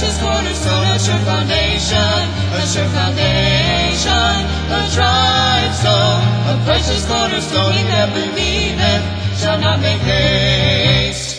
precious cornerstone, a sure foundation, a sure foundation, a tried stone, a precious cornerstone, he that believeth shall not make haste.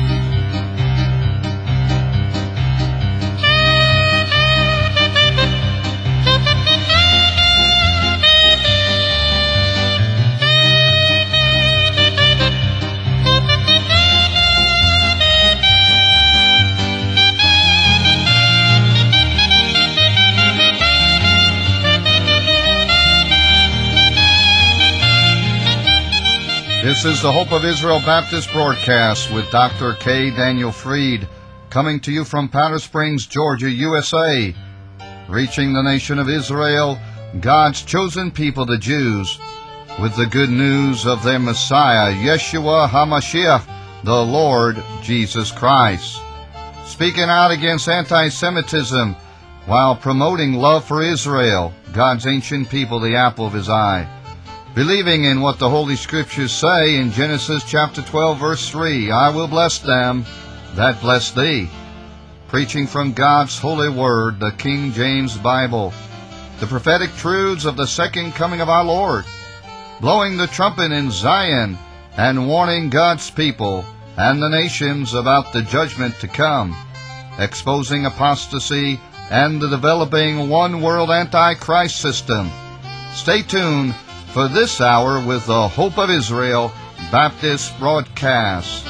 This is the Hope of Israel Baptist broadcast with Dr. K. Daniel Fried, coming to you from Powder Springs, Georgia, USA, reaching the nation of Israel, God's chosen people, the Jews, with the good news of their Messiah, Yeshua HaMashiach, the Lord Jesus Christ, speaking out against anti-Semitism while promoting love for Israel, God's ancient people, the apple of his eye, believing in what the Holy Scriptures say in Genesis chapter 12, verse 3, I will bless them that bless thee. Preaching from God's holy word, the King James Bible, the prophetic truths of the second coming of our Lord, blowing the trumpet in Zion and warning God's people and the nations about the judgment to come, exposing apostasy and the developing one-world antichrist system. Stay tuned for this hour with the Hope of Israel Baptist broadcast.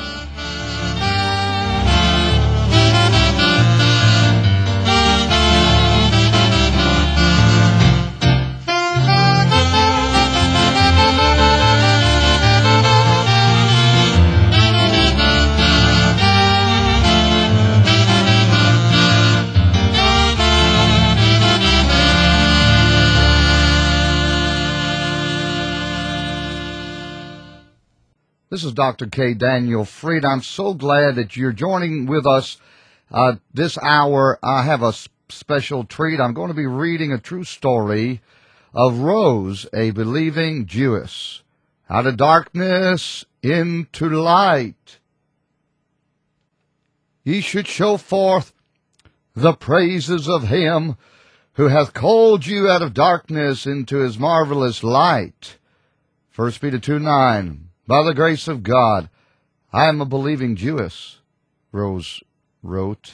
This is Dr. K. Daniel Fried. I'm so glad that you're joining with us this hour. I have a special treat. I'm going to be reading a true story of Rose, a believing Jewess, out of darkness into light. Ye should show forth the praises of him who hath called you out of darkness into his marvelous light. 1 Peter 2:9. By the grace of God, I am a believing Jewess, Rose wrote.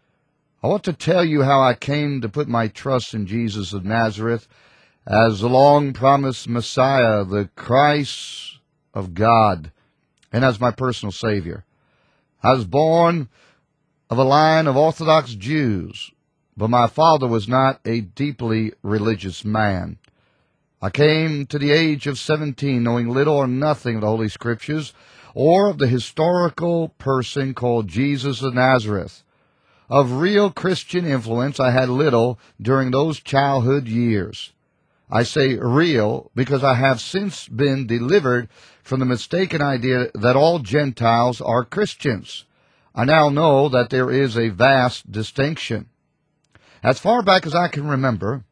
I want to tell you how I came to put my trust in Jesus of Nazareth as the long-promised Messiah, the Christ of God, and as my personal Savior. I was born of a line of Orthodox Jews, but my father was not a deeply religious man. I came to the age of 17 knowing little or nothing of the Holy Scriptures or of the historical person called Jesus of Nazareth. Of real Christian influence I had little during those childhood years. I say real because I have since been delivered from the mistaken idea that all Gentiles are Christians. I now know that there is a vast distinction. As far back as I can remember,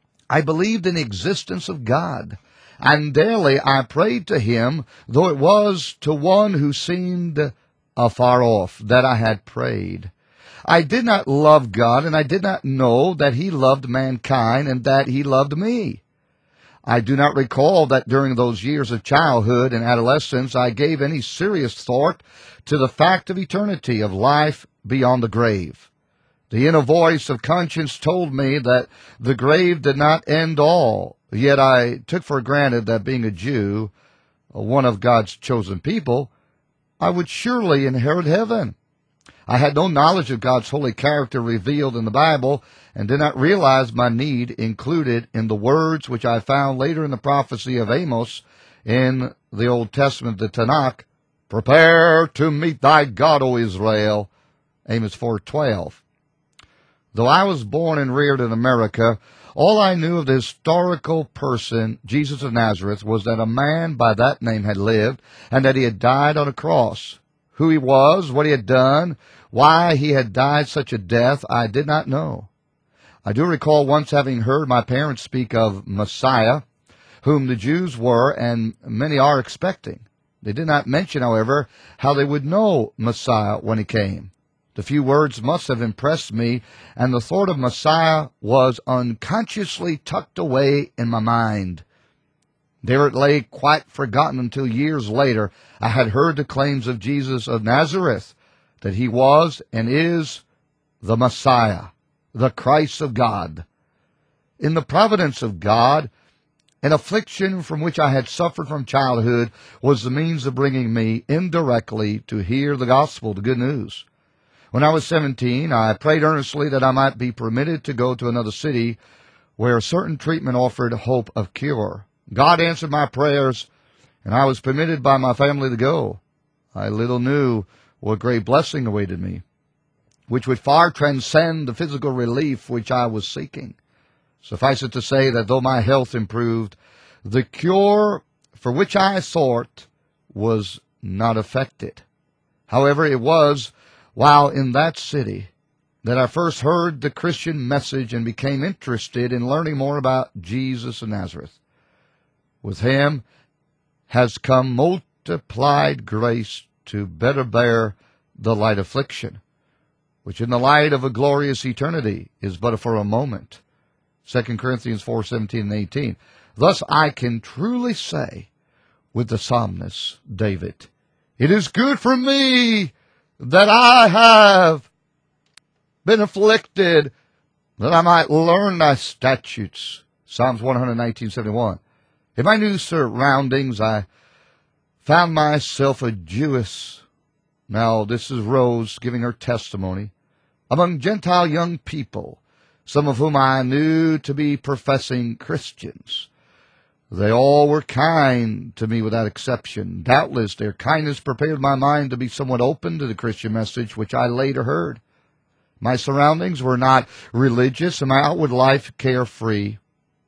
I believed in the existence of God, and daily I prayed to him, though it was to one who seemed afar off that I had prayed. I did not love God, and I did not know that he loved mankind and that he loved me. I do not recall that during those years of childhood and adolescence I gave any serious thought to the fact of eternity, of life beyond the grave. The inner voice of conscience told me that the grave did not end all, yet I took for granted that being a Jew, one of God's chosen people, I would surely inherit heaven. I had no knowledge of God's holy character revealed in the Bible and did not realize my need included in the words which I found later in the prophecy of Amos in the Old Testament, the Tanakh, "Prepare to meet thy God, O Israel," Amos 4:12. Though I was born and reared in America, all I knew of the historical person, Jesus of Nazareth, was that a man by that name had lived and that he had died on a cross. Who he was, what he had done, why he had died such a death, I did not know. I do recall once having heard my parents speak of Messiah, whom the Jews were and many are expecting. They did not mention, however, how they would know Messiah when he came. The few words must have impressed me, and the thought of Messiah was unconsciously tucked away in my mind. There it lay quite forgotten until years later I had heard the claims of Jesus of Nazareth, that he was and is the Messiah, the Christ of God. In the providence of God, an affliction from which I had suffered from childhood was the means of bringing me indirectly to hear the gospel, the good news. When I was 17, I prayed earnestly that I might be permitted to go to another city where certain treatment offered hope of cure. God answered my prayers, and I was permitted by my family to go. I little knew what great blessing awaited me, which would far transcend the physical relief which I was seeking. Suffice it to say that though my health improved, the cure for which I sought was not effected. However, it was while in that city that I first heard the Christian message and became interested in learning more about Jesus of Nazareth. With him has come multiplied grace to better bear the light affliction, which in the light of a glorious eternity is but for a moment. 2 Corinthians 4:17 and 18. Thus I can truly say with the psalmist David, "It is good for me that I have been afflicted, that I might learn thy statutes." Psalms 119:71. In my new surroundings, I found myself a Jewess. Now, this is Rose giving her testimony. Among Gentile young people, some of whom I knew to be professing Christians. They all were kind to me without exception. Doubtless their kindness prepared my mind to be somewhat open to the Christian message which I later heard. My surroundings were not religious and my outward life carefree.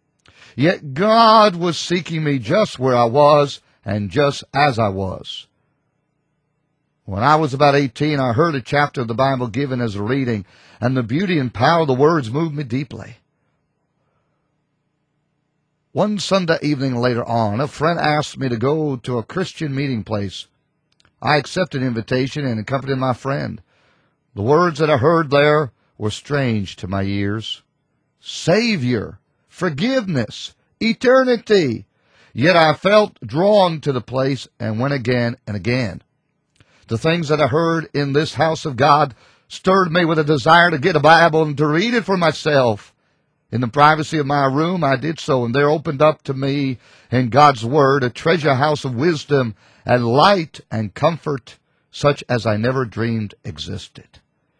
Yet God was seeking me just where I was and just as I was. When I was about 18, I heard a chapter of the Bible given as a reading, and the beauty and power of the words moved me deeply. One Sunday evening later on, a friend asked me to go to a Christian meeting place. I accepted the invitation and accompanied my friend. The words that I heard there were strange to my ears. Savior, forgiveness, eternity. Yet I felt drawn to the place and went again and again. The things that I heard in this house of God stirred me with a desire to get a Bible and to read it for myself. In the privacy of my room, I did so, and there opened up to me in God's Word a treasure house of wisdom and light and comfort, such as I never dreamed existed.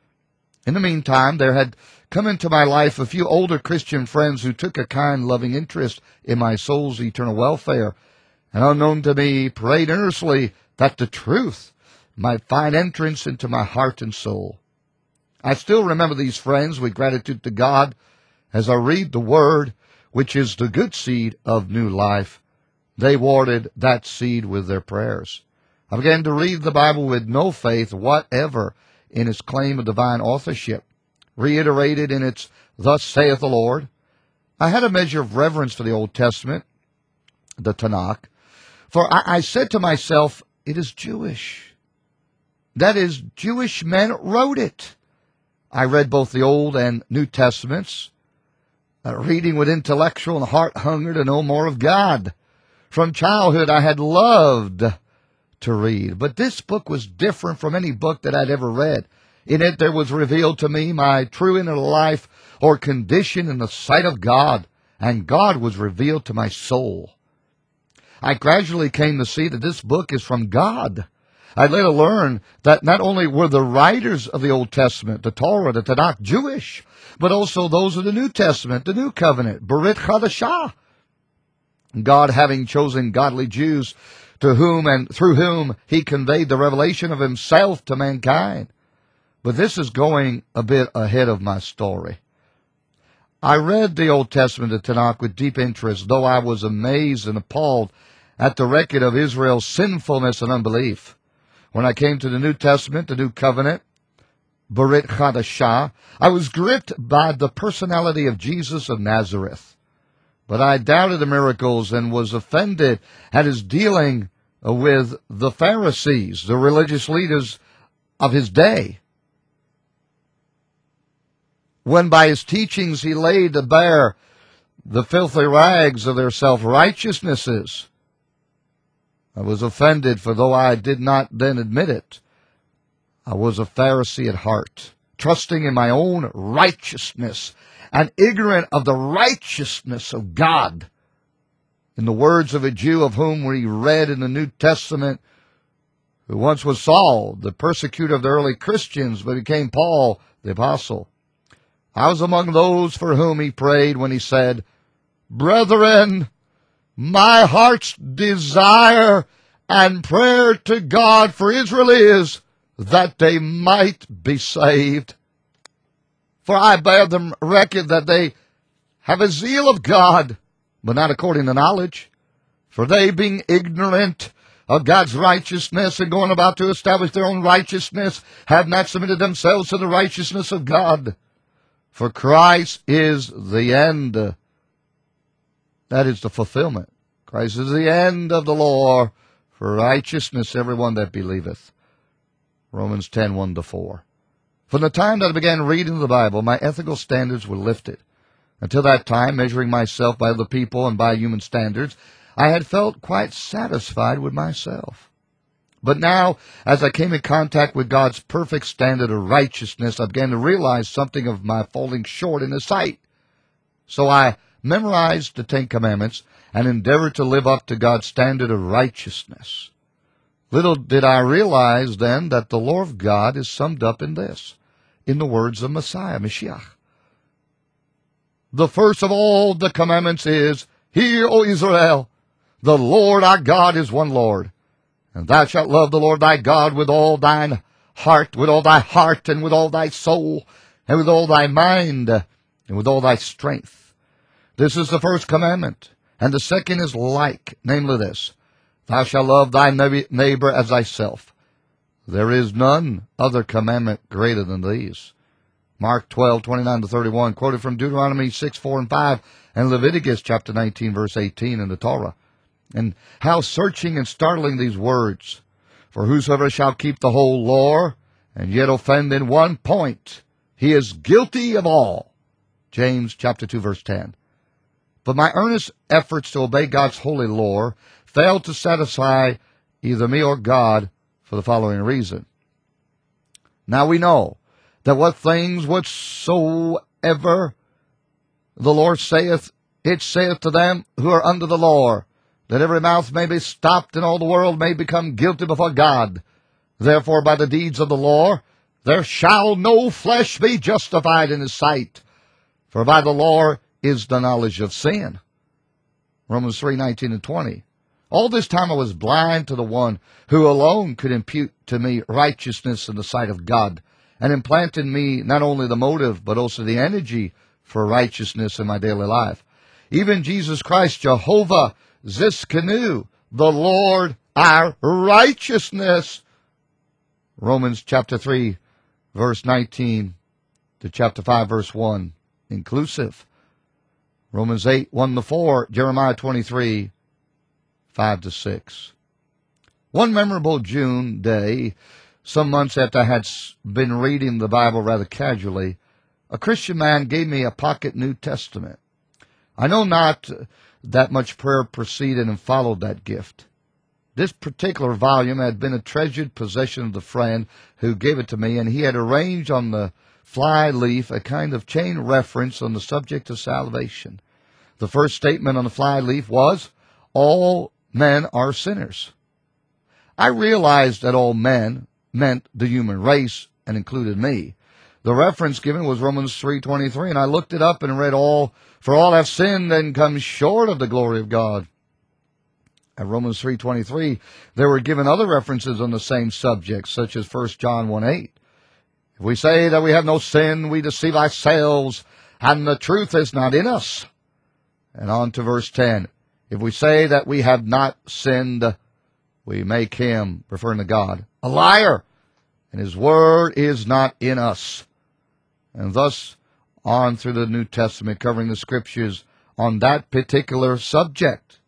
In the meantime, there had come into my life a few older Christian friends who took a kind, loving interest in my soul's eternal welfare, and unknown to me, prayed earnestly that the truth might find entrance into my heart and soul. I still remember these friends with gratitude to God as I read the Word, which is the good seed of new life. They watered that seed with their prayers. I began to read the Bible with no faith whatever in its claim of divine authorship, reiterated in its "Thus saith the Lord." I had a measure of reverence for the Old Testament, the Tanakh, for I said to myself, it is Jewish. That is, Jewish men wrote it. I read both the Old and New Testaments, reading with intellectual and heart hunger to know more of God. From childhood, I had loved to read, but this book was different from any book that I'd ever read. In it, there was revealed to me my true inner life or condition in the sight of God, and God was revealed to my soul. I gradually came to see that this book is from God. I later learned that not only were the writers of the Old Testament, the Torah, the Tanakh, Jewish, but also those of the New Testament, the New Covenant, Brit Chadashah. God, having chosen godly Jews, to whom and through whom he conveyed the revelation of himself to mankind. But this is going a bit ahead of my story. I read the Old Testament, the Tanakh, with deep interest, though I was amazed and appalled at the record of Israel's sinfulness and unbelief. When I came to the New Testament, the New Covenant, Brit Chadashah, I was gripped by the personality of Jesus of Nazareth. But I doubted the miracles and was offended at his dealing with the Pharisees, the religious leaders of his day. when by his teachings he laid to bear the filthy rags of their self-righteousnesses. I was offended, for though I did not then admit it, I was a Pharisee at heart, trusting in my own righteousness and ignorant of the righteousness of God. In the words of a Jew of whom we read in the New Testament, who once was Saul, the persecutor of the early Christians, but became Paul, the apostle. I was among those for whom he prayed when he said, "Brethren, my heart's desire and prayer to God for Israel is that they might be saved. For I bear them record that they have a zeal of God, but not according to knowledge. For they, being ignorant of God's righteousness and going about to establish their own righteousness, have not submitted themselves to the righteousness of God. For Christ is the end." That is the fulfillment. Christ is the end of the law for righteousness, everyone that believeth. Romans 10, 1-4. From the time that I began reading the Bible, my ethical standards were lifted. Until that time, measuring myself by other people and by human standards, I had felt quite satisfied with myself. But now, as I came in contact with God's perfect standard of righteousness, I began to realize something of my falling short in His sight. So I memorized the Ten Commandments and endeavored to live up to God's standard of righteousness. Little did I realize then that the law of God is summed up in this, in the words of Messiah, Mashiach. The first of all the commandments is, "Hear, O Israel, the Lord our God is one Lord. And thou shalt love the Lord thy God with all thine heart, with all thy heart, and with all thy soul, and with all thy mind, and with all thy strength." This is the first commandment. And the second is like, namely this, "Thou shalt love thy neighbor as thyself." There is none other commandment greater than these. Mark 12, 29-31, quoted from Deuteronomy 6, 4 and 5, and Leviticus chapter 19, verse 18 in the Torah. And how searching and startling these words. For whosoever shall keep the whole law, and yet offend in one point, he is guilty of all. James chapter 2, verse 10. But my earnest efforts to obey God's holy law failed to satisfy either me or God for the following reason. Now we know that what things whatsoever the Lord saith, it saith to them who are under the law, that every mouth may be stopped, and all the world may become guilty before God. Therefore, by the deeds of the law, there shall no flesh be justified in His sight. For by the law is the knowledge of sin. Romans 3, 19 and 20. All this time I was blind to the one who alone could impute to me righteousness in the sight of God, and implant in me not only the motive, but also the energy for righteousness in my daily life. Even Jesus Christ, Jehovah Ziskanu, the Lord our righteousness. Romans chapter 3, verse 19 to chapter 5, verse 1, inclusive. Romans 8, 1-4, Jeremiah 23, 5-6. One memorable June day, some months after I had been reading the Bible rather casually, a Christian man gave me a pocket New Testament. I know not that much prayer preceded and followed that gift. This particular volume had been a treasured possession of the friend who gave it to me, and he had arranged on the fly leaf a kind of chain reference on the subject of salvation. The first statement on the fly leaf was, "All men are sinners." I realized that all men meant the human race and included me. The reference given was Romans 3:23, and I looked it up and read, "For all have sinned and come short of the glory of God." At Romans 3:23, there were given other references on the same subject, such as 1 John 1:8. "If we say that we have no sin, we deceive ourselves, and the truth is not in us." And on to verse 10. "If we say that we have not sinned, we make Him," referring to God, "a liar, and His word is not in us." And thus on through the New Testament, covering the Scriptures on that particular subject.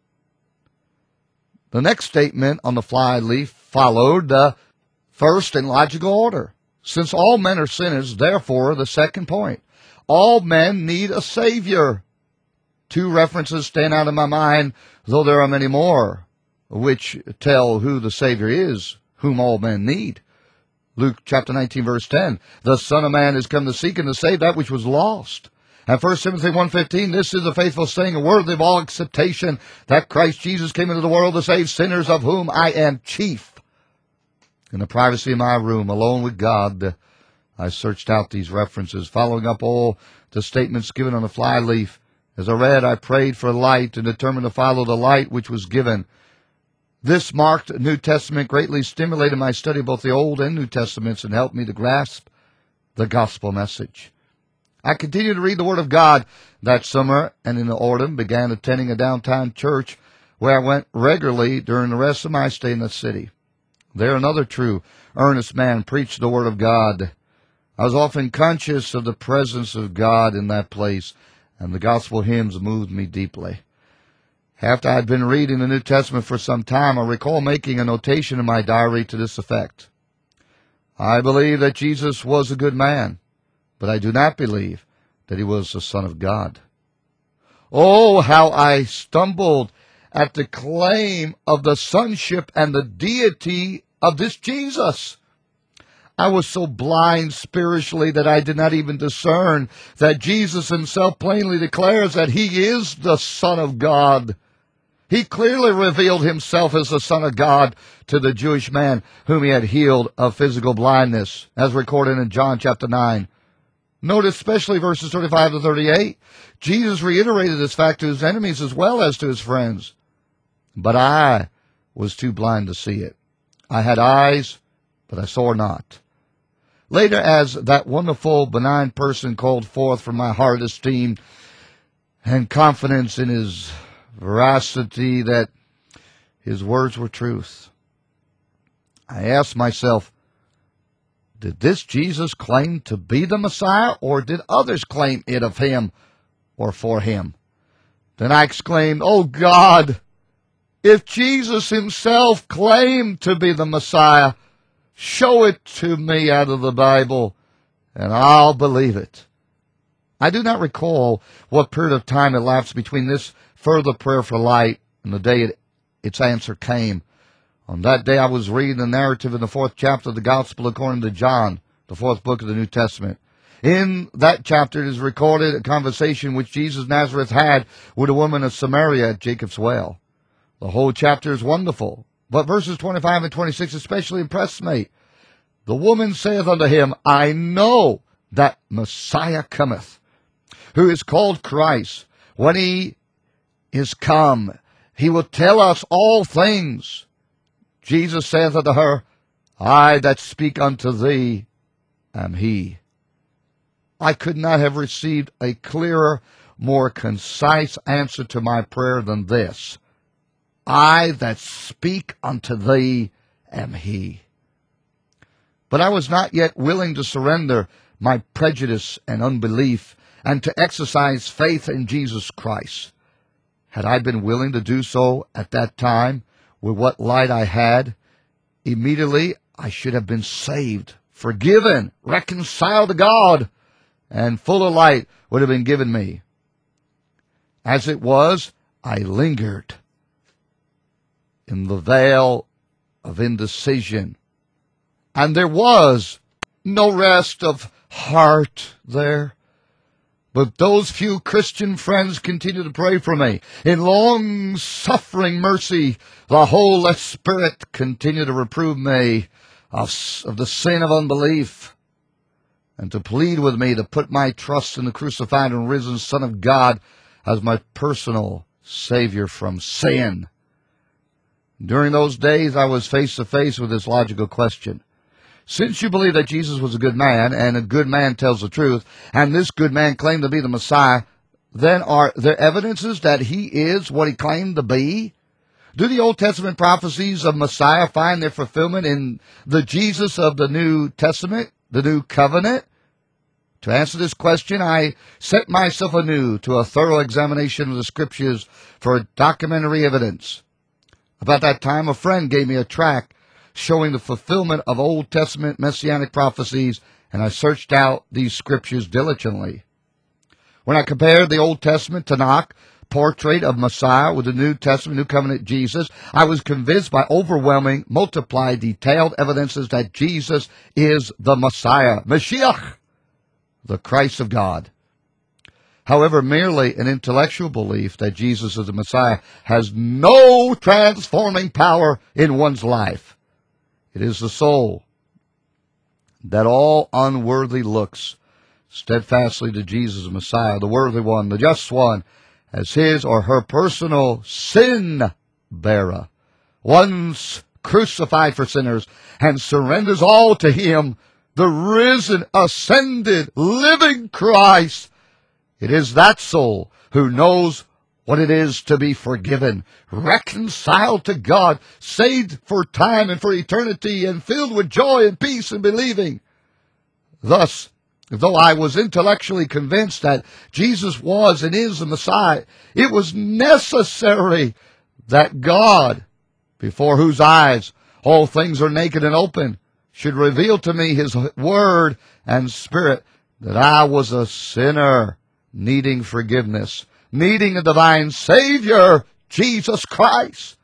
The next statement on the fly leaf followed the first in logical order. Since all men are sinners, therefore, the second point, All men need a Savior. Two references stand out in my mind, though there are many more, which tell who the Savior is, whom all men need. Luke chapter 19, verse 10, the Son of Man is come to seek and to save that which was lost. And 1 Timothy 1:15, this is a faithful saying, and worthy of all acceptation, that Christ Jesus came into the world to save sinners, of whom I am chief. In the privacy of my room, alone with God, I searched out these references, following up all the statements given on the flyleaf. As I read, I prayed for light and determined to follow the light which was given. This marked New Testament greatly stimulated my study of both the Old and New Testaments and helped me to grasp the gospel message. I continued to read the Word of God that summer, and in the autumn began attending a downtown church where I went regularly during the rest of my stay in the city. There another true, earnest man preached the Word of God. I was often conscious of the presence of God in that place, and the gospel hymns moved me deeply. After I had been reading the New Testament for some time, I recall making a notation in my diary to this effect. I believe that Jesus was a good man, but I do not believe that he was the Son of God. Oh, how I stumbled at the claim of the sonship and the deity of this Jesus. I was so blind spiritually that I did not even discern that Jesus himself plainly declares that he is the Son of God. He clearly revealed himself as the Son of God to the Jewish man whom he had healed of physical blindness, as recorded in John chapter 9. Notice especially verses 35 to 38. Jesus reiterated this fact to his enemies as well as to his friends. But I was too blind to see it. I had eyes, but I saw not. Later, as that wonderful, benign person called forth from my heart esteem and confidence in his veracity that his words were truth, I asked myself, did this Jesus claim to be the Messiah, or did others claim it of him or for him? Then I exclaimed, oh God, if Jesus himself claimed to be the Messiah, show it to me out of the Bible, and I'll believe it. I do not recall what period of time elapsed between this further prayer for light and the day its answer came. On that day I was reading the narrative in the 4th chapter of the Gospel according to John, the 4th book of the New Testament. In that chapter it is recorded a conversation which Jesus of Nazareth had with a woman of Samaria at Jacob's well. The whole chapter is wonderful, but verses 25 and 26 especially impressed me. The woman saith unto him, I know that Messiah cometh, who is called Christ. When he is come, he will tell us all things. Jesus saith unto her, I that speak unto thee am he. I could not have received a clearer, more concise answer to my prayer than this. I that speak unto thee am he. But I was not yet willing to surrender my prejudice and unbelief and to exercise faith in Jesus Christ. Had I been willing to do so at that time, with what light I had, immediately I should have been saved, forgiven, reconciled to God, and fuller light would have been given me. As it was, I lingered in the vale of indecision, and there was no rest of heart there. But those few Christian friends continued to pray for me. In long-suffering mercy, the Holy Spirit continued to reprove me of the sin of unbelief and to plead with me to put my trust in the crucified and risen Son of God as my personal Savior from sin. During those days, I was face to face with this logical question. Since you believe that Jesus was a good man, and a good man tells the truth, and this good man claimed to be the Messiah, then are there evidences that he is what he claimed to be? Do the Old Testament prophecies of Messiah find their fulfillment in the Jesus of the New Testament, the New Covenant? To answer this question, I set myself anew to a thorough examination of the Scriptures for documentary evidence. About that time, a friend gave me a tract showing the fulfillment of Old Testament messianic prophecies, and I searched out these Scriptures diligently. When I compared the Old Testament Tanakh portrait of Messiah with the New Testament, New Covenant Jesus, I was convinced by overwhelming, multiplied, detailed evidences that Jesus is the Messiah, Mashiach, the Christ of God. However, merely an intellectual belief that Jesus is the Messiah has no transforming power in one's life. It is the soul that all unworthy looks steadfastly to Jesus, the Messiah, the worthy one, the just one, as his or her personal sin bearer, once crucified for sinners, and surrenders all to him, the risen, ascended, living Christ. It is that soul who knows what it is to be forgiven, reconciled to God, saved for time and for eternity, and filled with joy and peace and believing. Thus, though I was intellectually convinced that Jesus was and is the Messiah, it was necessary that God, before whose eyes all things are naked and open, should reveal to me his word and spirit that I was a sinner needing forgiveness, needing a divine Savior, Jesus Christ.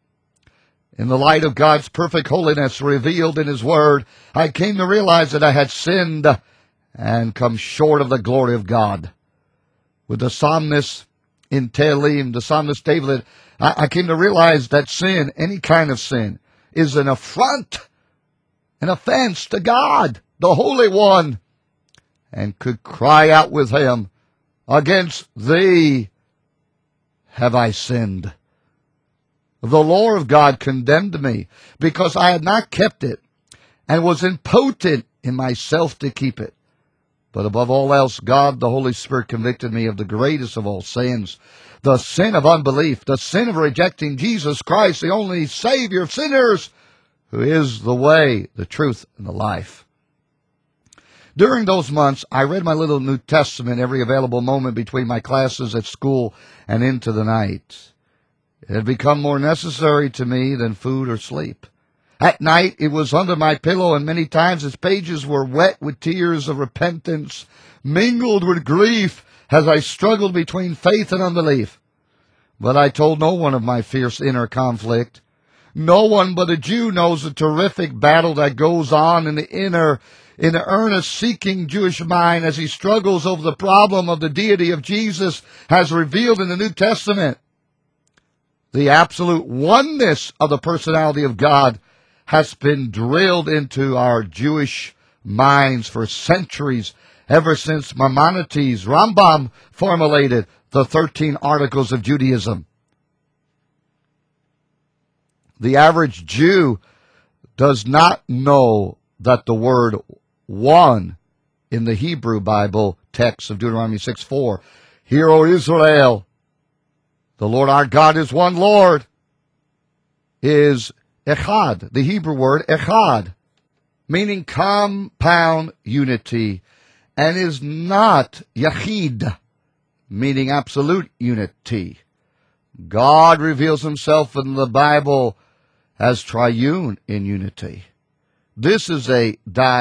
In the light of God's perfect holiness revealed in his word, I came to realize that I had sinned and come short of the glory of God. With the psalmist in Tehillim, the psalmist David, I came to realize that sin, any kind of sin, is an affront, an offense to God, the Holy One, and could cry out with him, "Against thee have I sinned." The law of God condemned me because I had not kept it and was impotent in myself to keep it. But above all else, God, the Holy Spirit, convicted me of the greatest of all sins, the sin of unbelief, the sin of rejecting Jesus Christ, the only Savior of sinners, who is the way, the truth, and the life. During those months, I read my little New Testament every available moment between my classes at school and into the night. It had become more necessary to me than food or sleep. At night, it was under my pillow, and many times its pages were wet with tears of repentance, mingled with grief, as I struggled between faith and unbelief. But I told no one of my fierce inner conflict. No one but a Jew knows the terrific battle that goes on in the earnest seeking Jewish mind as he struggles over the problem of the deity of Jesus as revealed in the New Testament. The absolute oneness of the personality of God has been drilled into our Jewish minds for centuries, ever since Maimonides, Rambam, formulated the 13 Articles of Judaism. The average Jew does not know that the word one in the Hebrew Bible text of Deuteronomy 6:4, "Hear, O Israel, the Lord our God is one Lord," is echad, the Hebrew word echad, meaning compound unity, and is not yachid, meaning absolute unity. God reveals himself in the Bible as triune in unity. This is a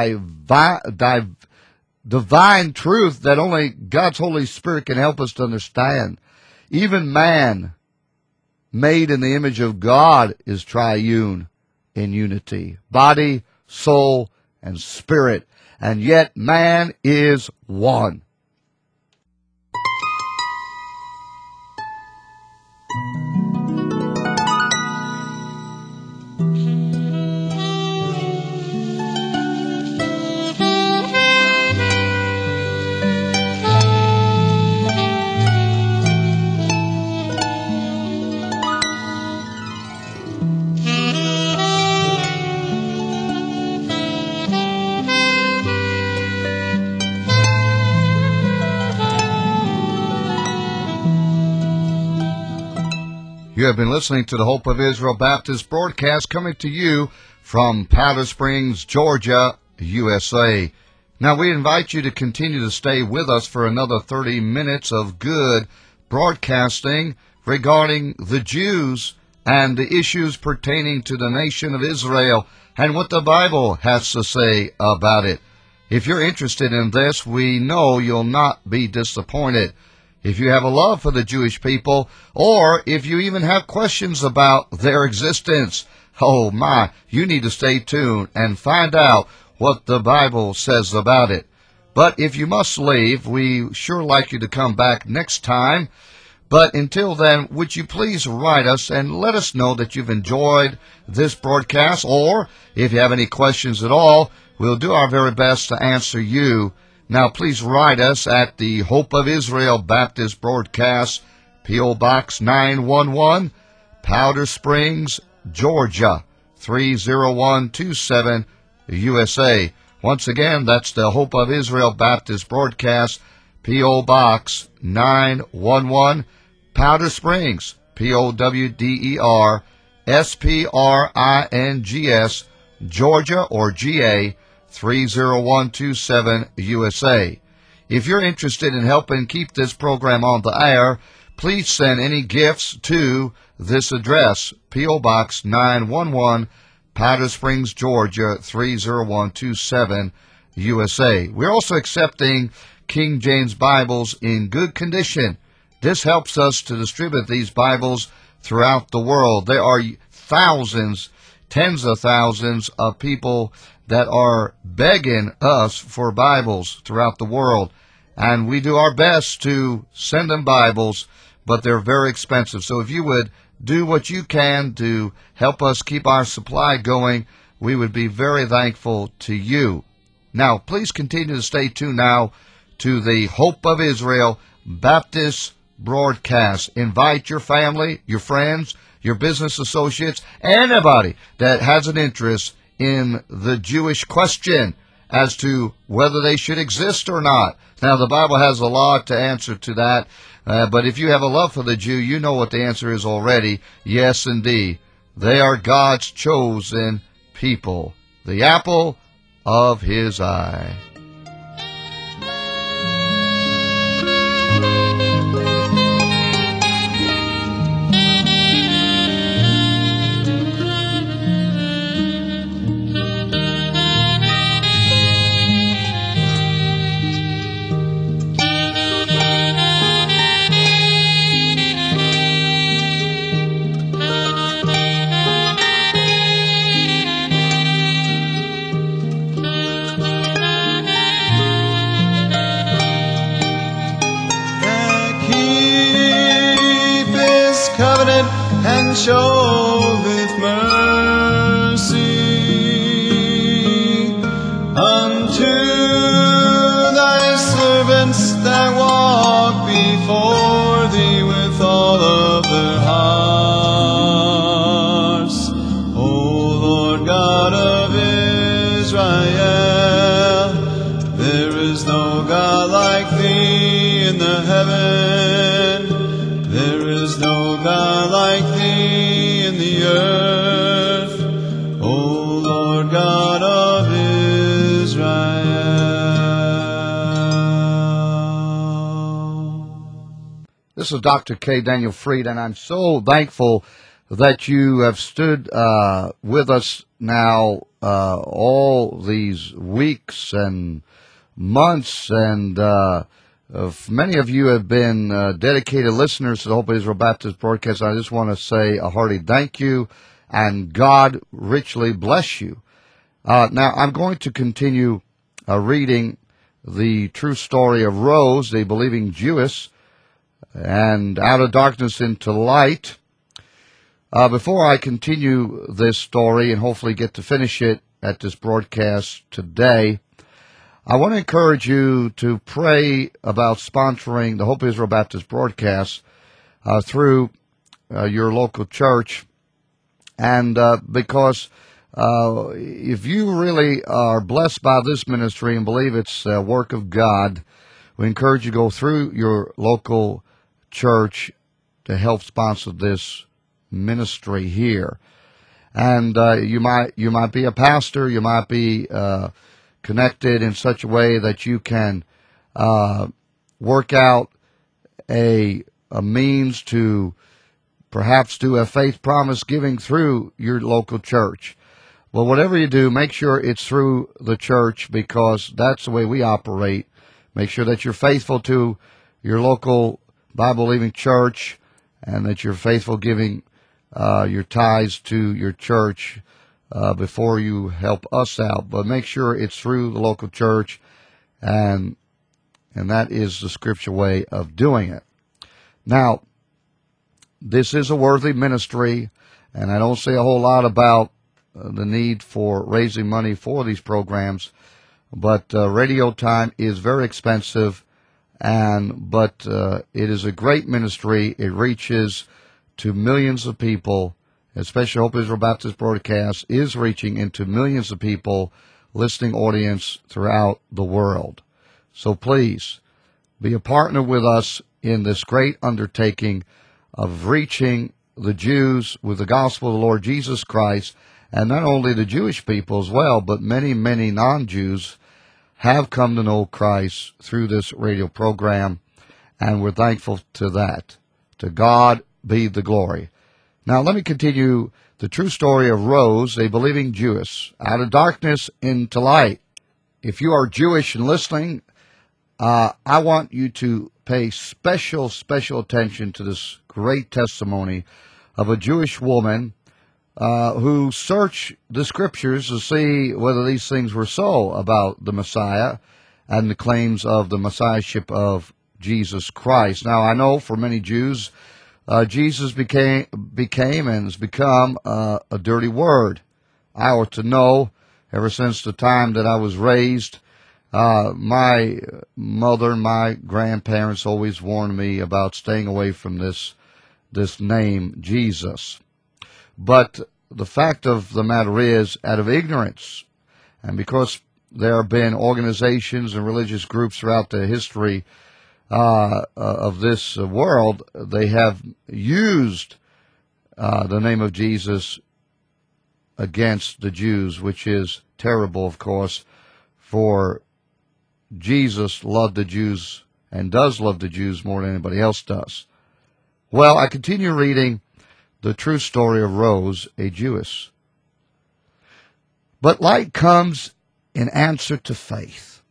divine truth that only God's Holy Spirit can help us to understand. Even man, made in the image of God, is triune in unity, body, soul, and spirit, and yet man is one. You have been listening to the Hope of Israel Baptist broadcast coming to you from Powder Springs, Georgia, USA. Now, we invite you to continue to stay with us for another 30 minutes of good broadcasting regarding the Jews and the issues pertaining to the nation of Israel and what the Bible has to say about it. If you're interested in this, we know you'll not be disappointed. If you have a love for the Jewish people, or if you even have questions about their existence, oh my, you need to stay tuned and find out what the Bible says about it. But if you must leave, we sure like you to come back next time. But until then, would you please write us and let us know that you've enjoyed this broadcast, or if you have any questions at all, we'll do our very best to answer you. Now, please write us at the Hope of Israel Baptist Broadcast, P.O. Box 911, Powder Springs, Georgia, 30127, USA. Once again, that's the Hope of Israel Baptist Broadcast, P.O. Box 911, Powder Springs, P-O-W-D-E-R-S-P-R-I-N-G-S, Georgia or GA, 30127 USA. If you're interested in helping keep this program on the air, please send any gifts to this address, P.O. Box 911, Powder Springs, Georgia, 30127 USA. We're also accepting King James Bibles in good condition. This helps us to distribute these Bibles throughout the world. There are thousands, tens of thousands of people that are begging us for Bibles throughout the world. And we do our best to send them Bibles, but they're very expensive. So if you would do what you can to help us keep our supply going, we would be very thankful to you. Now, please continue to stay tuned now to the Hope of Israel Baptist Broadcast. Invite your family, your friends, your business associates, anybody that has an interest in the Jewish question as to whether they should exist or not. Now, the Bible has a lot to answer to that, but if you have a love for the Jew, you know what the answer is already. Yes, indeed. They are God's chosen people, the apple of His eye. And showeth mercy unto thy servants that walk before thee with all of their hearts. O Lord God of Israel, there is no God like thee in the heaven. There is no God like thee in the earth, O Lord God of Israel. This is Dr. K. Daniel Fried, and I'm so thankful that you have stood with us now all these weeks and months, and many of you have been dedicated listeners to the Hope of Israel Baptist Broadcast. I just want to say a hearty thank you, and God richly bless you. Now, I'm going to continue reading the true story of Rose, the believing Jewess, and out of darkness into light. Before I continue this story and hopefully get to finish it at this broadcast today, I want to encourage you to pray about sponsoring the Hope of Israel Baptist Broadcast through your local church. And because if you really are blessed by this ministry and believe it's a work of God, we encourage you to go through your local church to help sponsor this ministry here. And you might be a pastor, you might be connected in such a way that you can work out a means to perhaps do a faith promise giving through your local church. Well, whatever you do, make sure it's through the church, because that's the way we operate. Make sure that you're faithful to your local Bible-believing church, and that you're faithful giving your tithes to your church before you help us out. But make sure it's through the local church, and that is the scripture way of doing it. Now, this is a worthy ministry, and I don't say a whole lot about the need for raising money for these programs, but radio time is very expensive, but it is a great ministry. It reaches to millions of people, especially Hope Israel Baptist Broadcast is reaching into millions of people, listening audience throughout the world. So please, be a partner with us in this great undertaking of reaching the Jews with the gospel of the Lord Jesus Christ, and not only the Jewish people as well, but many, many non-Jews have come to know Christ through this radio program, and we're thankful to that. To God be the glory. Now let me continue the true story of Rose, a believing Jewess, out of darkness into light. If you are Jewish and listening, I want you to pay special attention to this great testimony of a Jewish woman who searched the scriptures to see whether these things were so about the Messiah and the claims of the Messiahship of Jesus Christ. Now, I know for many Jews, Jesus became and has become a dirty word. I ought to know, ever since the time that I was raised, my mother and my grandparents always warned me about staying away from this name, Jesus. But the fact of the matter is, out of ignorance, and because there have been organizations and religious groups throughout the history of this world, they have used the name of Jesus against the Jews, which is terrible, of course, for Jesus loved the Jews and does love the Jews more than anybody else does. Well, I continue reading the true story of Rose, a Jewess. But light comes in answer to faith.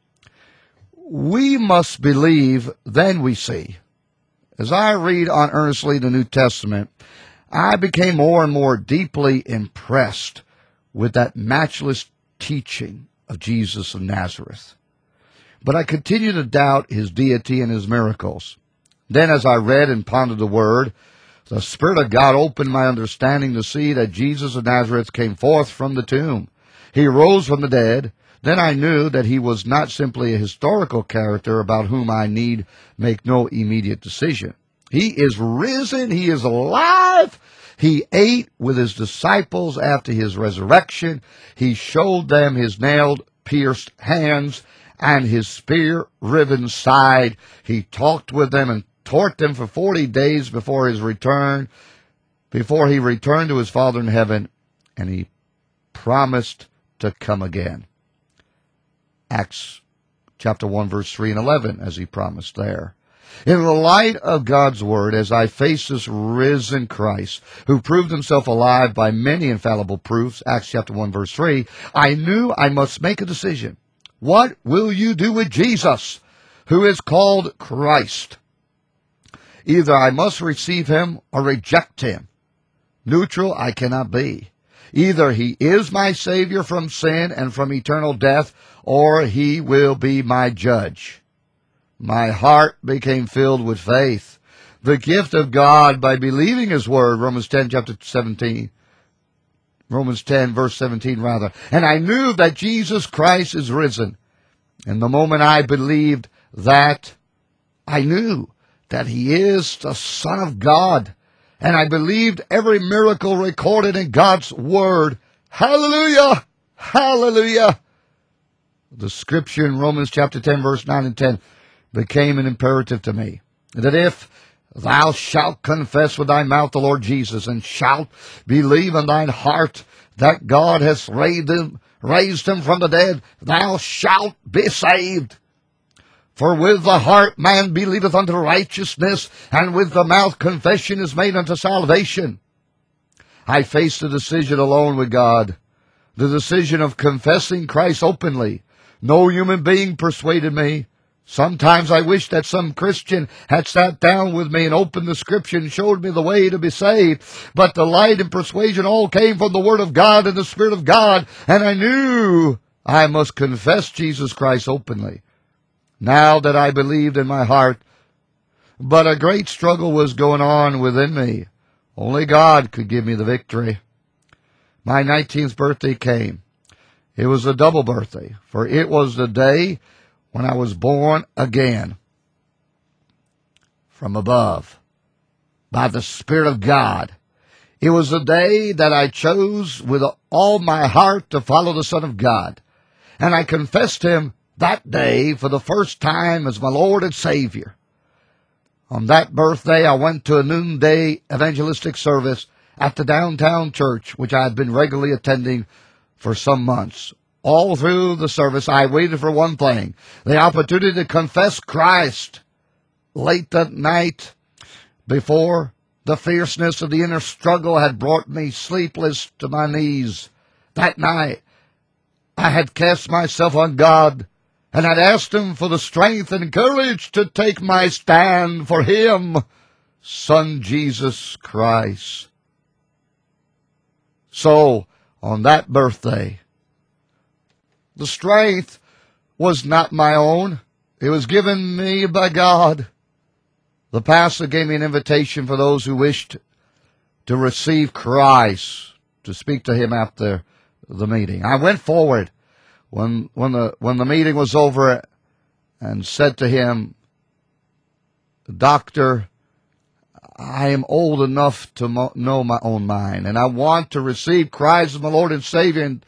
We must believe, then we see. As I read on earnestly the New Testament, I became more and more deeply impressed with that matchless teaching of Jesus of Nazareth. But I continued to doubt his deity and his miracles. Then as I read and pondered the Word, the Spirit of God opened my understanding to see that Jesus of Nazareth came forth from the tomb. He rose from the dead. Then I knew that he was not simply a historical character about whom I need make no immediate decision. He is risen. He is alive. He ate with his disciples after his resurrection. He showed them his nail-pierced hands and his spear-riven side. He talked with them and taught them for 40 days before he returned to his Father in heaven, and he promised to come again. Acts chapter 1, verse 3 and 11, as he promised there. In the light of God's Word, as I face this risen Christ, who proved himself alive by many infallible proofs, Acts chapter 1, verse 3, I knew I must make a decision. What will you do with Jesus, who is called Christ? Either I must receive him or reject him. Neutral I cannot be. Either he is my Savior from sin and from eternal death, or he will be my judge. My heart became filled with faith, the gift of God by believing his word, Romans 10, verse 17, And I knew that Jesus Christ is risen. And the moment I believed that, I knew that he is the Son of God. And I believed every miracle recorded in God's word. Hallelujah! Hallelujah! The scripture in Romans chapter 10, verse 9 and 10 became an imperative to me, that if thou shalt confess with thy mouth the Lord Jesus, and shalt believe in thine heart that God hath raised him from the dead, thou shalt be saved. For with the heart man believeth unto righteousness, and with the mouth confession is made unto salvation. I faced the decision alone with God. the decision of confessing Christ openly. No human being persuaded me. Sometimes I wish that some Christian had sat down with me and opened the Scripture and showed me the way to be saved. But the light and persuasion all came from the Word of God and the Spirit of God, and I knew I must confess Jesus Christ openly. Now that I believed in my heart, but a great struggle was going on within me. Only God could give me the victory. My 19th birthday came. It was a double birthday, for it was the day when I was born again from above by the Spirit of God. It was the day that I chose with all my heart to follow the Son of God. And I confessed Him that day for the first time as my Lord and Savior. On that birthday, I went to a noonday evangelistic service at the downtown church, which I had been regularly attending for some months. All through the service, I waited for one thing, the opportunity to confess Christ. Late that night, before the fierceness of the inner struggle had brought me sleepless to my knees, that night I had cast myself on God, and had asked Him for the strength and courage to take my stand for Him, Son Jesus Christ. So, on that birthday, the strength was not my own. It was given me by God. The pastor gave me an invitation for those who wished to receive Christ, to speak to him after the meeting. I went forward when the meeting was over and said to him, Doctor, I am old enough to know my own mind, and I want to receive Christ as my Lord and Savior. And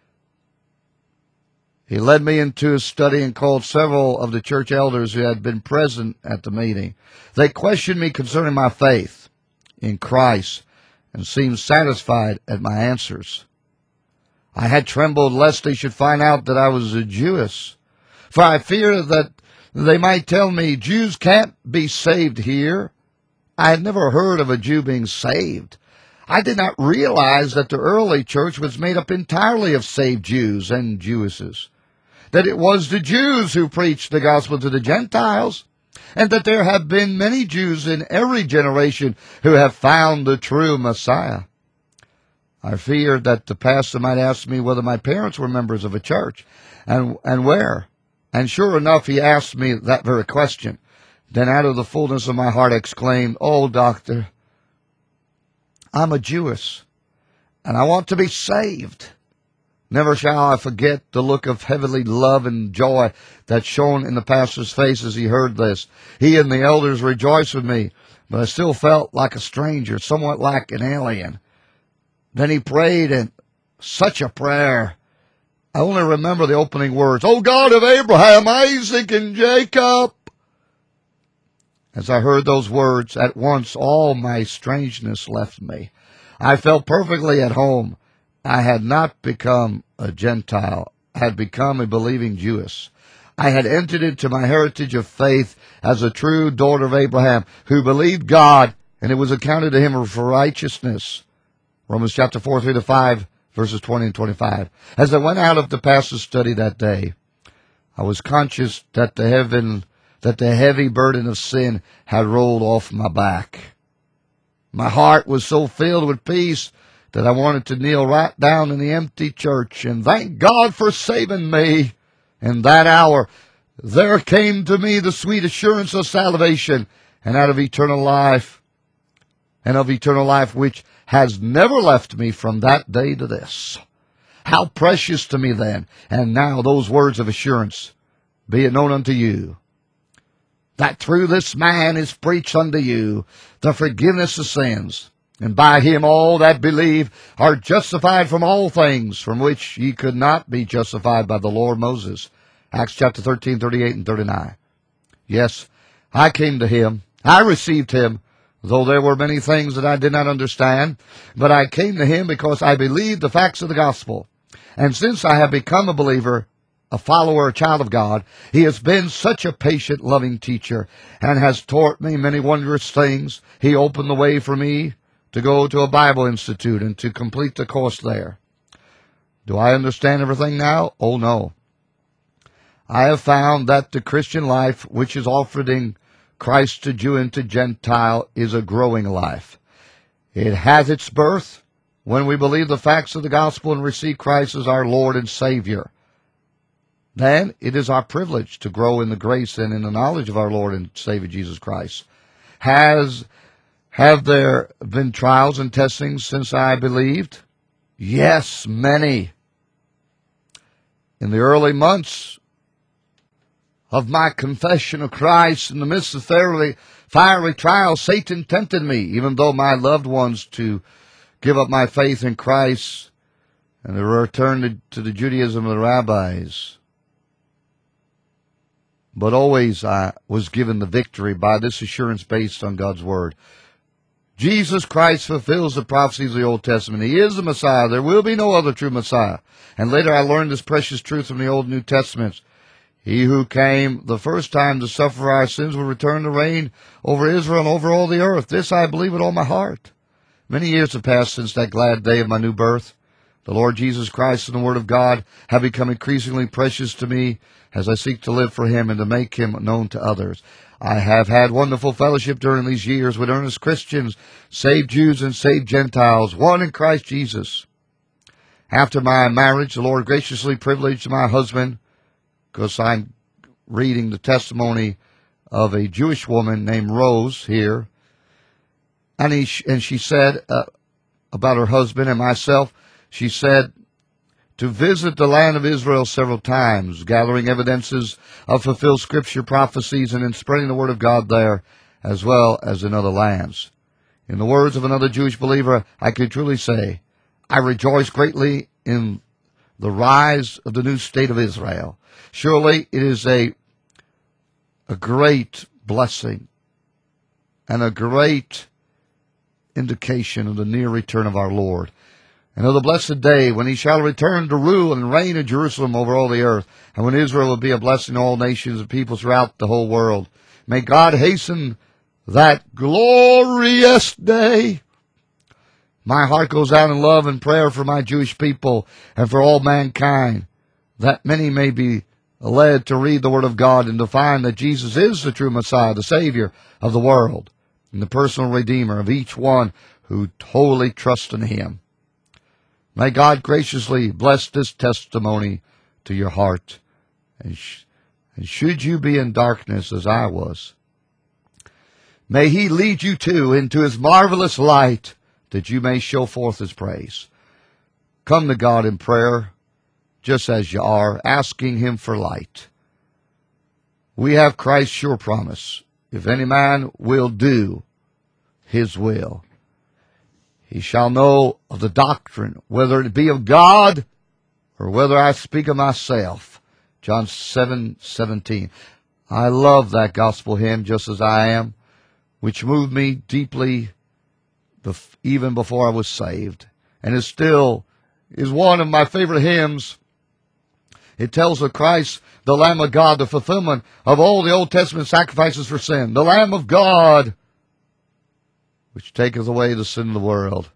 he led me into his study and called several of the church elders who had been present at the meeting. They questioned me concerning my faith in Christ and seemed satisfied at my answers. I had trembled lest they should find out that I was a Jewess, for I feared that they might tell me, Jews can't be saved here. I had never heard of a Jew being saved. I did not realize that the early church was made up entirely of saved Jews and Jewesses, that it was the Jews who preached the gospel to the Gentiles, and that there have been many Jews in every generation who have found the true Messiah. I feared that the pastor might ask me whether my parents were members of a church, and where. And sure enough, he asked me that very question. Then out of the fullness of my heart exclaimed, Oh, doctor, I'm a Jewess, and I want to be saved. Never shall I forget the look of heavenly love and joy that shone in the pastor's face as he heard this. He and the elders rejoiced with me, but I still felt like a stranger, somewhat like an alien. Then he prayed, and such a prayer. I only remember the opening words, O God of Abraham, Isaac, and Jacob. As I heard those words, at once all my strangeness left me. I felt perfectly at home. I had not become a Gentile. I had become a believing Jewess. I had entered into my heritage of faith as a true daughter of Abraham, who believed God, and it was accounted to him for righteousness. Romans chapter 4, 3-5, verses 20 and 25. As I went out of the pastor's study that day, I was conscious that the heavy burden of sin had rolled off my back. My heart was so filled with peace that I wanted to kneel right down in the empty church and thank God for saving me. In that hour, there came to me the sweet assurance of salvation and of eternal life, which has never left me from that day to this. How precious to me then, and now those words of assurance, be it known unto you, that through this man is preached unto you the forgiveness of sins, and by him all that believe are justified from all things from which ye could not be justified by the law of Moses. Acts chapter 13, 38 and 39. Yes, I came to him. I received him, though there were many things that I did not understand. But I came to him because I believed the facts of the gospel. And since I have become a believer, a follower, a child of God, he has been such a patient, loving teacher and has taught me many wondrous things. He opened the way for me to go to a Bible institute and to complete the course there. Do I understand everything now? Oh, no. I have found that the Christian life, which is offering Christ to Jew and to Gentile, is a growing life. It has its birth when we believe the facts of the gospel and receive Christ as our Lord and Savior. Then it is our privilege to grow in the grace and in the knowledge of our Lord and Savior Jesus Christ. Have there been trials and testings since I believed? Yes, many. In the early months of my confession of Christ, in the midst of fiery trials, Satan tempted me, even though my loved ones, to give up my faith in Christ and to return to the Judaism of the rabbis. But always I was given the victory by this assurance based on God's Word. Jesus Christ fulfills the prophecies of the Old Testament. He is the Messiah. There will be no other true Messiah. And later I learned this precious truth from the Old and New Testaments. He who came the first time to suffer for our sins will return to reign over Israel and over all the earth. This I believe with all my heart. Many years have passed since that glad day of my new birth. The Lord Jesus Christ and the Word of God have become increasingly precious to me as I seek to live for Him and to make Him known to others. I have had wonderful fellowship during these years with earnest Christians, saved Jews and saved Gentiles, one in Christ Jesus. After my marriage, the Lord graciously privileged my husband, because I'm reading the testimony of a Jewish woman named Rose here, and she said about her husband and myself, she said, to visit the land of Israel several times, gathering evidences of fulfilled scripture prophecies and in spreading the word of God there, as well as in other lands. In the words of another Jewish believer, I can truly say, I rejoice greatly in the rise of the new state of Israel. Surely it is a great blessing and a great indication of the near return of our Lord, and of the blessed day when He shall return to rule and reign in Jerusalem over all the earth, and when Israel will be a blessing to all nations and peoples throughout the whole world. May God hasten that glorious day. My heart goes out in love and prayer for my Jewish people and for all mankind, that many may be led to read the Word of God and to find that Jesus is the true Messiah, the Savior of the world, and the personal Redeemer of each one who totally trusts in Him. May God graciously bless this testimony to your heart. And should you be in darkness as I was, may He lead you too into His marvelous light, that you may show forth His praise. Come to God in prayer, just as you are, asking Him for light. We have Christ's sure promise. If any man will do His will, he shall know of the doctrine, whether it be of God or whether I speak of myself. John 7:17. I love that gospel hymn, Just As I Am, which moved me deeply even before I was saved, and is still is one of my favorite hymns. It tells of Christ, the Lamb of God, the fulfillment of all the Old Testament sacrifices for sin. The Lamb of God, which taketh away the sin of the world.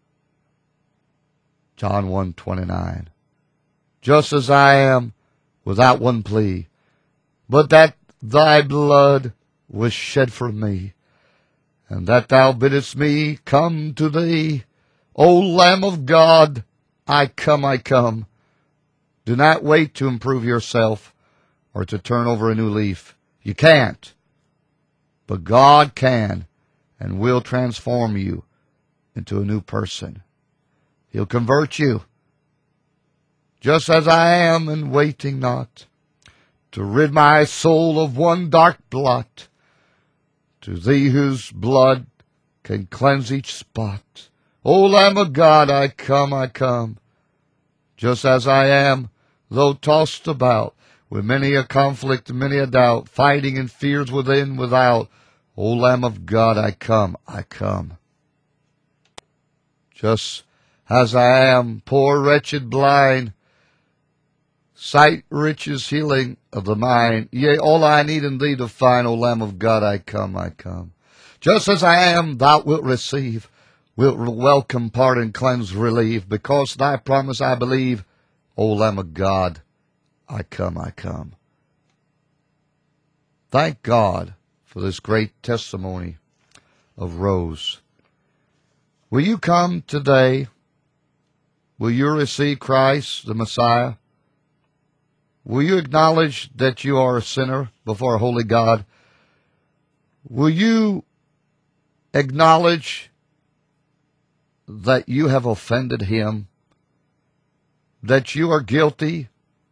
John 1:29. Just as I am, without one plea, but that thy blood was shed for me, and that thou biddest me come to thee. O Lamb of God, I come, I come. Do not wait to improve yourself or to turn over a new leaf. You can't. But God can and will transform you into a new person. He'll convert you, just as I am, and waiting not, to rid my soul of one dark blot, to thee whose blood can cleanse each spot. O Lamb of God, I come, I come, just as I am, though tossed about with many a conflict and many a doubt, fighting and fears within, without. O Lamb of God, I come, I come. Just as I am, poor, wretched, blind, sight, riches, healing of the mind, yea, all I need in thee to find, O Lamb of God, I come, I come. Just as I am, thou wilt receive, wilt welcome, pardon, cleanse, relieve, because thy promise I believe, O Lamb of God, I come, I come. Thank God for this great testimony of Rose. Will you come today? Will you receive Christ, the Messiah? Will you acknowledge that you are a sinner before a holy God? Will you acknowledge that you have offended Him, that you are guilty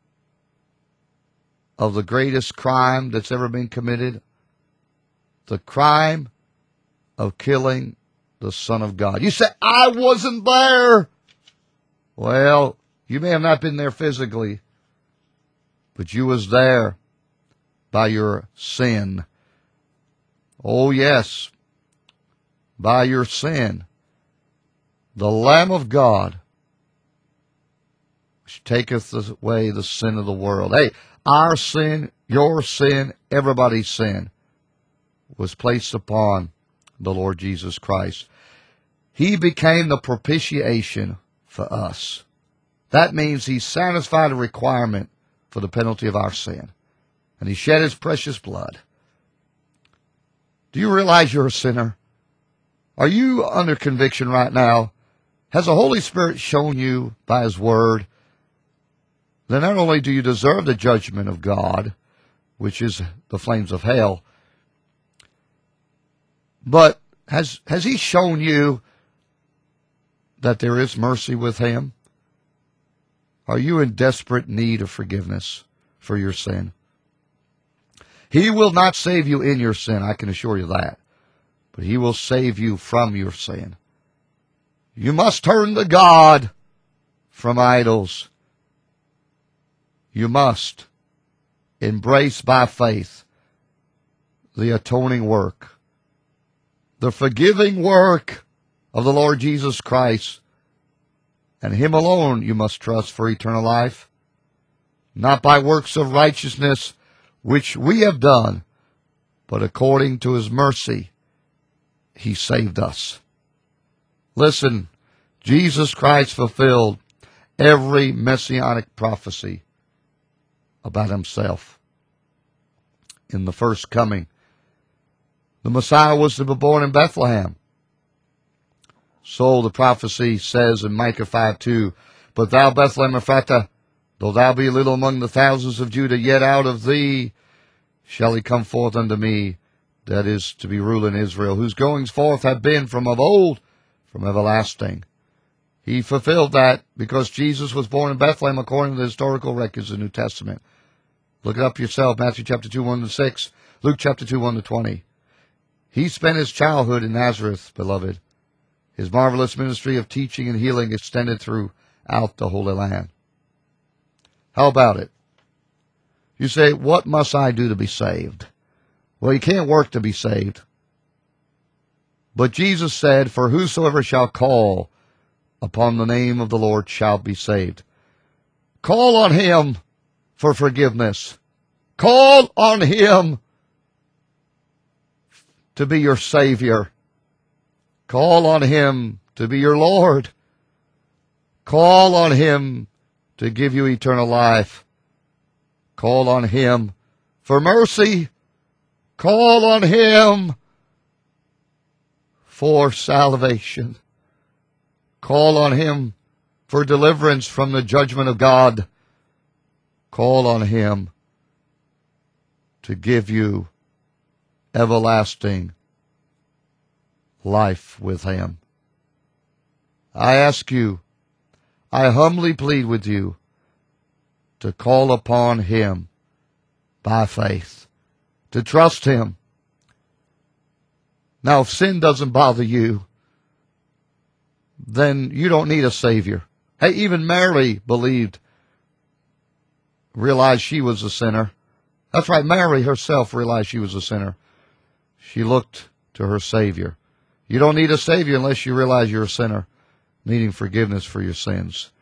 of the greatest crime that's ever been committed, the crime of killing the Son of God? You say, I wasn't there. Well, you may have not been there physically, but you was there by your sin. Oh, yes, by your sin. The Lamb of God, which taketh away the sin of the world. Hey, our sin, your sin, everybody's sin was placed upon the Lord Jesus Christ. He became the propitiation for us. That means He satisfied a requirement for the penalty of our sin. And He shed His precious blood. Do you realize you're a sinner? Are you under conviction right now? Has the Holy Spirit shown you by His Word that not only do you deserve the judgment of God, which is the flames of hell, but has He shown you that there is mercy with Him? Are you in desperate need of forgiveness for your sin? He will not save you in your sin, I can assure you that. But He will save you from your sin. You must turn to God from idols. You must embrace by faith the atoning work, the forgiving work of the Lord Jesus Christ. And Him alone you must trust for eternal life, not by works of righteousness which we have done, but according to His mercy He saved us. Listen, Jesus Christ fulfilled every messianic prophecy about Himself. In the first coming, the Messiah was to be born in Bethlehem. So the prophecy says in Micah 5:2, But thou, Bethlehem Ephratah, though thou be little among the thousands of Judah, yet out of thee shall He come forth unto me, that is to be ruler in Israel, whose goings forth have been from of old, from everlasting. He fulfilled that because Jesus was born in Bethlehem according to the historical records of the New Testament. Look it up yourself, Matthew chapter 2, 1-6, Luke chapter 2, 1-20. He spent His childhood in Nazareth, beloved. His marvelous ministry of teaching and healing extended throughout the Holy Land. How about it? You say, what must I do to be saved? Well, you can't work to be saved. But Jesus said, For whosoever shall call upon the name of the Lord shall be saved. Call on Him for forgiveness. Call on Him to be your Savior. Call on Him to be your Lord. Call on Him to give you eternal life. Call on Him for mercy. Call on Him for salvation. Call on Him for deliverance from the judgment of God. Call on Him to give you everlasting life with Him. I ask you, I humbly plead with you to call upon Him by faith, to trust Him. Now, if sin doesn't bother you, then you don't need a Savior. Hey, even Mary realized she was a sinner. That's right, Mary herself realized she was a sinner. She looked to her Savior. You don't need a Savior unless you realize you're a sinner, needing forgiveness for your sins.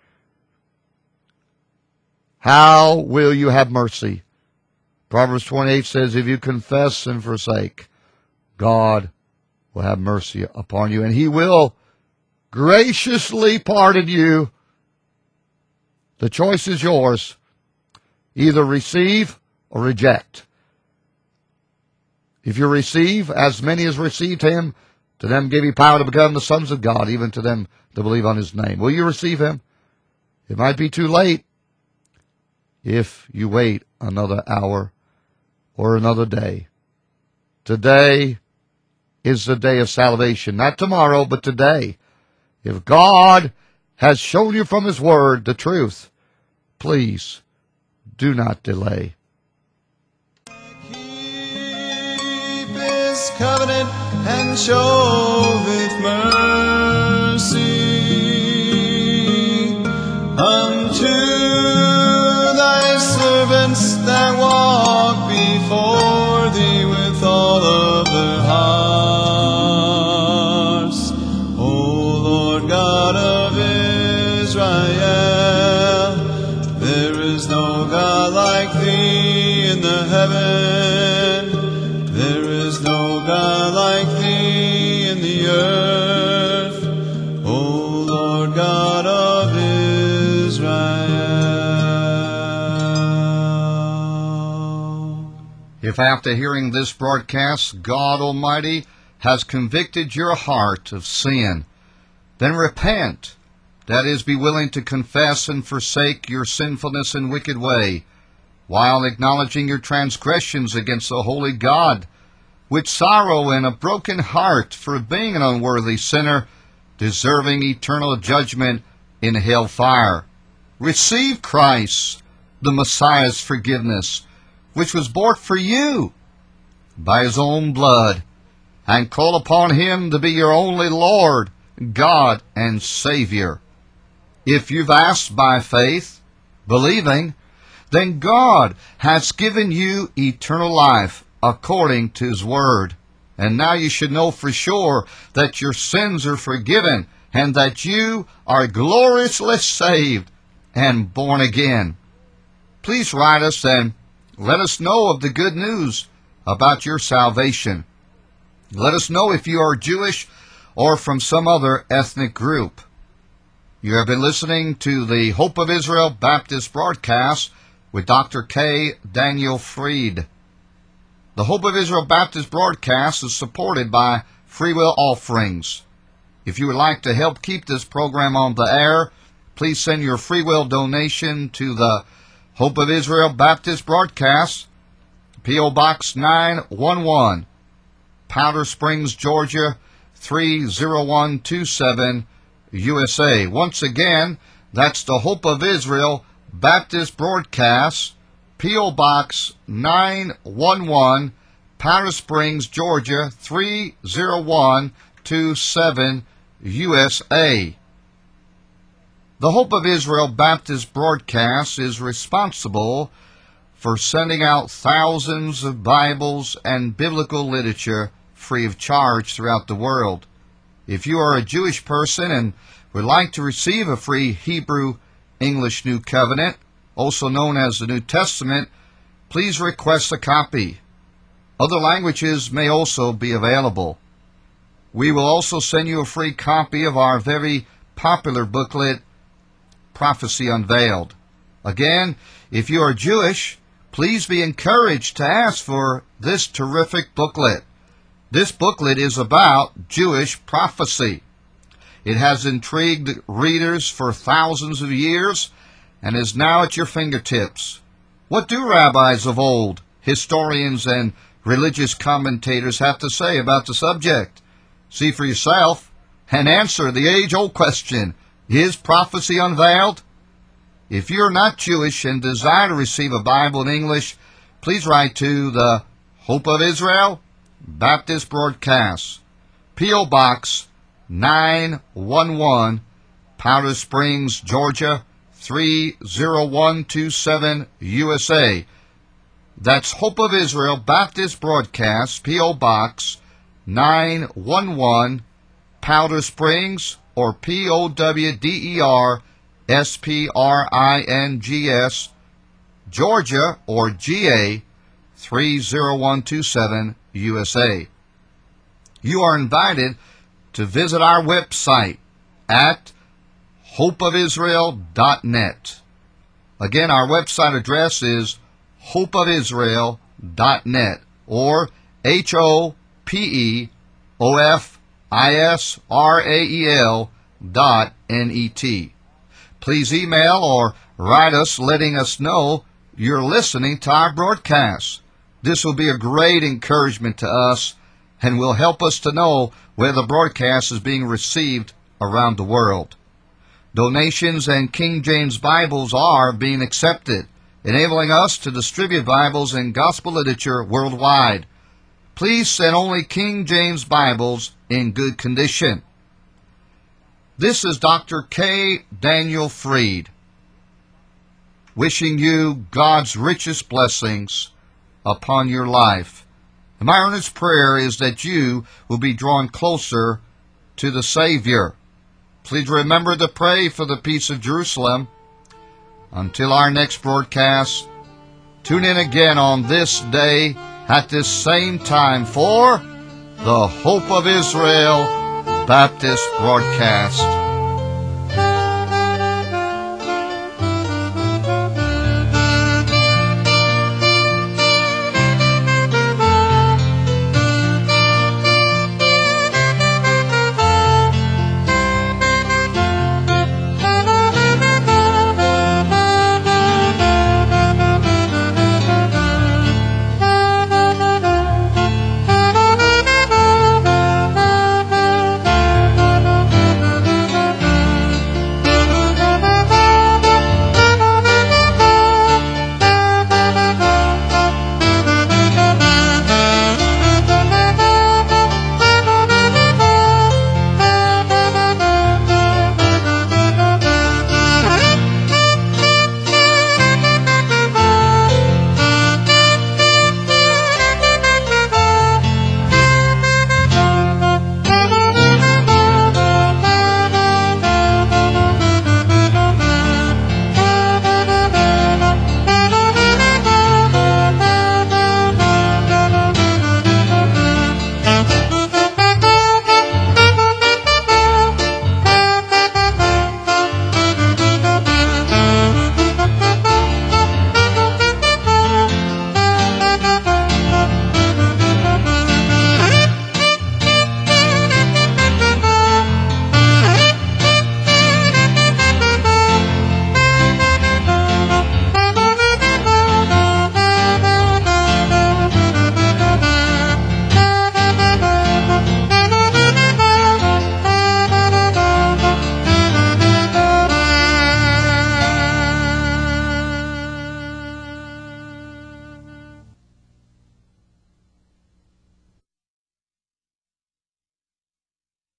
How will you have mercy? Proverbs 28 says, if you confess and forsake, God will have mercy upon you, and He will graciously pardon you. The choice is yours. Either receive or reject. If you receive, as many as received him, to them gave he power to become the sons of God, even to them that believe on his name. Will you receive him? It might be too late if you wait another hour or another day. Today is the day of salvation. Not tomorrow, but today. If God has shown you from his word the truth, please do not delay. Keep his covenant and show with mercy unto thy servants that walk before thee with all of their hearts. O Lord God of Israel, there is no God like thee in the heaven. There is no God like thee in the earth. O Lord God of Israel. If after hearing this broadcast, God Almighty has convicted your heart of sin, then repent. That is, be willing to confess and forsake your sinfulness and wicked way, while acknowledging your transgressions against the holy God, with sorrow and a broken heart for being an unworthy sinner, deserving eternal judgment in hell fire. Receive Christ, the Messiah's forgiveness, which was bought for you by his own blood, and call upon him to be your only Lord, God, and Savior. If you've asked by faith, believing, then God has given you eternal life according to his word. And now you should know for sure that your sins are forgiven and that you are gloriously saved and born again. Please write us and let us know of the good news about your salvation. Let us know if you are Jewish or from some other ethnic group. You have been listening to the Hope of Israel Baptist broadcast with Dr. K. Daniel Fried. The Hope of Israel Baptist broadcast is supported by free will offerings. If you would like to help keep this program on the air, please send your free will donation to the Hope of Israel Baptist broadcast, P.O. Box 911, Powder Springs, Georgia 30127, USA. Once again, that's the Hope of Israel Baptist broadcast, P.O. Box 911, Powder Springs, Georgia 30127, USA. The Hope of Israel Baptist broadcast is responsible for sending out thousands of Bibles and biblical literature free of charge throughout the world. If you are a Jewish person and would like to receive a free Hebrew English New Covenant, also known as the New Testament, please request a copy. Other languages may also be available. We will also send you a free copy of our very popular booklet, Prophecy Unveiled. Again, if you are Jewish, please be encouraged to ask for this terrific booklet. This booklet is about Jewish prophecy. It has intrigued readers for thousands of years and is now at your fingertips. What do rabbis of old, historians, and religious commentators have to say about the subject? See for yourself and answer the age-old question, is prophecy unveiled? If you're not Jewish and desire to receive a Bible in English, please write to the Hope of Israel Baptist broadcast, P.O. Box 911, Powder Springs, Georgia 30127, USA. That's Hope of Israel Baptist broadcast, P.O. Box 911, Powder Springs, or POWDERSPRINGS, Georgia, or GA 30127, USA. You are invited to visit our website at hopeofisrael.net. Again, our website address is hopeofisrael.net or HOPEOFISRAEL.net. Please email or write us letting us know you're listening to our broadcast. This will be a great encouragement to us and will help us to know where the broadcast is being received around the world. Donations and King James Bibles are being accepted, enabling us to distribute Bibles and gospel literature worldwide. Please send only King James Bibles in good condition. This is Dr. K. Daniel Freed, wishing you God's richest blessings upon your life. And my earnest prayer is that you will be drawn closer to the Savior. Please remember to pray for the peace of Jerusalem. Until our next broadcast, tune in again on this day at this same time for the Hope of Israel Baptist broadcast.